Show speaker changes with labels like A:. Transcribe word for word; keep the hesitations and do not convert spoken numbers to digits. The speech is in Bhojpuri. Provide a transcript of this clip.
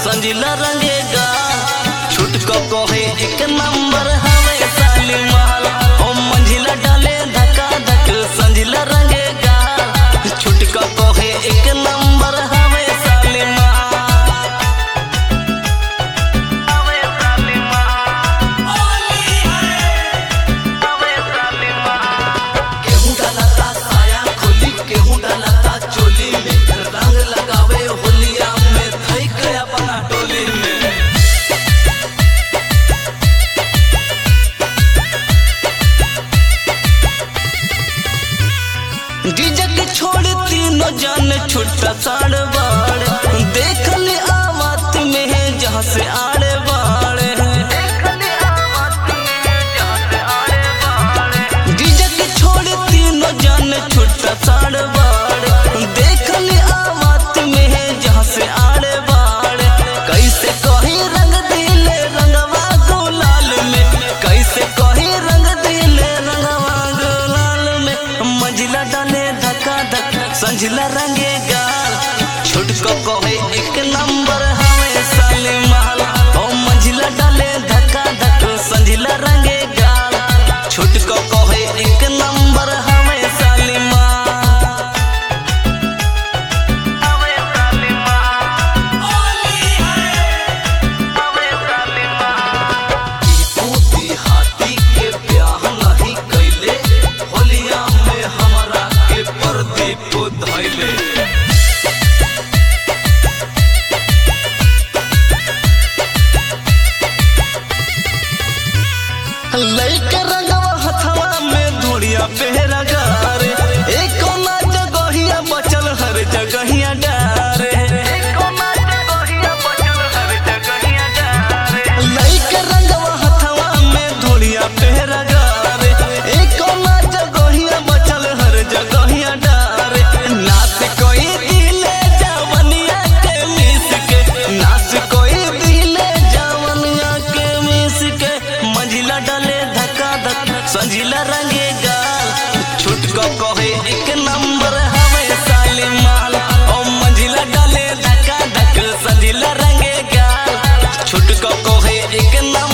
A: संजिला रंगेगा छुटको कोहे एक नंबर हवे साली महल ओ मंजिला डाले धक्का धक संजिला रंगेगा छुटको कोहे एक नंबर हवे साली महल हवे साली महल होली है हवे साली महल केहू डालता साया खोली केहू डालता चोली में रंग लगावे होलिया में थई के अपना टोली में डीजे के छोड़ तीनों जान छुट्टा साड़ बाड़ देखले आवात में है जहाँ से आड़े बाड़े देखले आवात में है जहाँ से आड़े बाड़े डीजे के छोड़ तीनों जान छुट्टा साड़ बाड़ देखले आवात में है जहाँ से आड़े बाड़े कैसे कहीं रंग दिले रंगवा गुलाल में कैसे कहीं रंग दिले रंगवा गुलाल में मंजिला डाले धक्का धक संजिला रंगेगा छुटको कोहे एक नंबर हवे साली महल ओ मंजिला डाले धक्का धक संजिला रंगेगा छुटको कोहे एक नंबर हवे साली महल हवे साली महल होली है हवे साली महल टीपू हाथी के ब्याह नहीं कैले होलिया में हमरा के प्रदीप धैले लइके रंगवा हथवा में धुड़िया पेहरा गारे एक ना जगहिया बचल हर जगहिया डारे एक ना जगहिया बचल हर जगहिया डारे लइके रंगवा हथवा में धुड़िया पेहरा गारे एक ना जगहिया बचल हर जगहिया डारे नाच कोई दिले जवनिया के मिस के नाच कोई दिले जवनिया के मिस के मंजिला डाले धक्का धक संजिला रंगेगा छुटको कोहे एक नंबर हवे साली महल ओ मंजिला डाले धक्का धक संजिला रंगेगा छुटको कोहे एक नंबर